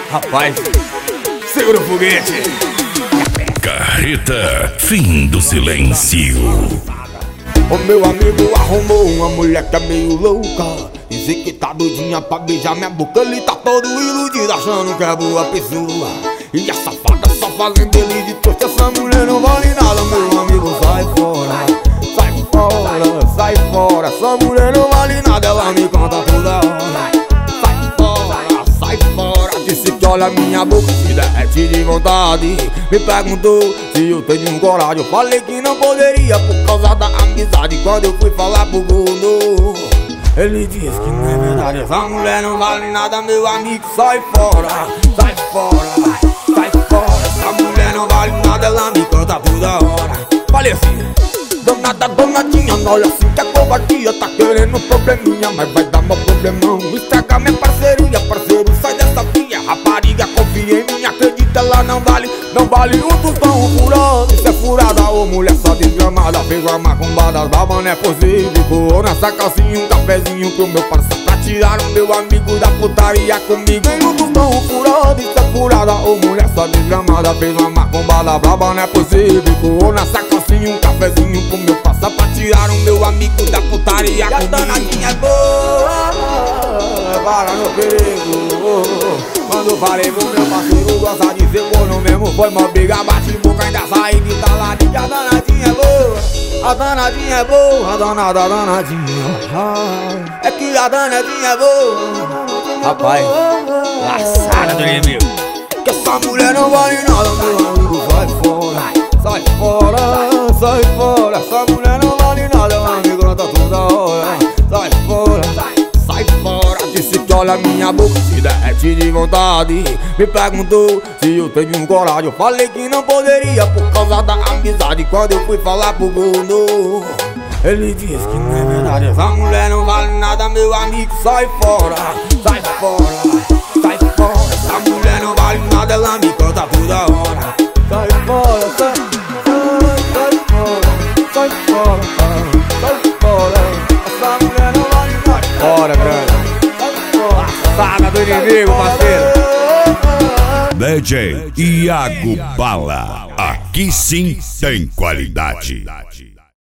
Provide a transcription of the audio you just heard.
Rapaz, segura o foguete. Carreta, fim do silêncio. O meu amigo arrumou uma mulher que é meio louca. Diz que tá doidinha pra beijar minha boca. Ele tá todo iludido achando que é boa pessoa. E a safada só fazendo ele de trouxa. Essa mulher não vale nada, meu amigo, sai fora. Sai fora, sai fora. Essa mulher não vale nada, ela me conta toda hora. Sai fora, sai fora. Disse que olha minha boca, se derrete de vontade. Me perguntou se eu tenho coragem. Eu falei que não poderia por causa da amizade. Quando eu fui falar pro gordo, ele disse que não é verdade. Essa mulher não vale nada, meu amigo, sai fora. Sai fora, sai fora. Essa mulher não vale nada, ela me canta toda hora. Falei assim: danada, danadinha, olha assim que a covardia tá querendo probleminha, mas vai dar meu problemão. Estraga minha parceria, parceiro, sai dessa via. Rapariga, confia em mim, acredita, ela não vale um tostão furado. Isso é furada, ô mulher só desgramada. Fez uma macumbada, brava, não é possível. Voou nessa calcinha, um cafezinho pro meu parceiro, pra tirar o meu amigo da putaria comigo. Tem um tostão furado, isso é furada, ô mulher só desgramada. Fez uma macumbada, brava, não é possível. Voou nessa calcinha, um cafezinho pro meu parceiro, pra tirar o meu amigo da putaria comigo. E a danadinha é boa, para no perigo. Quando falei pro meu parceiro, gosta de ser corno mesmo, foi mó briga, bate boca, ainda saí de taladinha. A danadinha é boa, a danadinha é boa, a danada, a danadinha. É que a danadinha é boa. Rapaz, laçada do inimigo. Que essa mulher não vale nada, meu amigo, sai fora. Sai fora, sai fora. Essa mulher não vale nada, meu amigo, não tá toda hora. Sai fora, sai fora. Disse que olha minha boca, se derrete de vontade. Me perguntou se eu tenho coragem. Eu falei que não poderia por causa da amizade. Quando eu fui falar pro gordo, ele disse que não é verdade. Essa mulher não vale nada, meu amigo, sai fora. Sai fora, sai fora. Essa mulher não vale nada, ela me canta toda hora. Sai fora, sai fora, sai fora, sai fora. Essa mulher não vale nada. Bora, grande. Saga do inimigo, parceiro. DJ Iago Bala. Aqui sim tem qualidade.